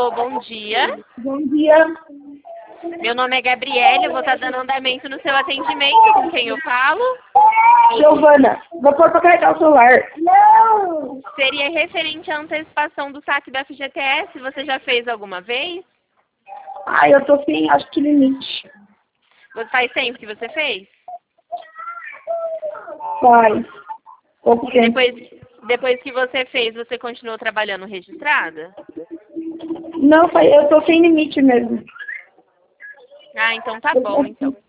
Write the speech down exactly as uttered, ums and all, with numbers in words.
Alô, bom dia. Bom dia. Meu nome é Gabriele, eu vou estar dando andamento no seu atendimento. Com quem eu falo? Giovana, vou pôr pra carregar o celular. Não! Seria referente à antecipação do saque do F G T S. Você já fez alguma vez? Ai, eu tô sem, acho que limite. Você faz tempo que você fez? Faz. Pouco tempo. Depois, depois que você fez, você continuou trabalhando registrada? Não, faz- eu tô sem limite mesmo. Ah, então tá bom, então.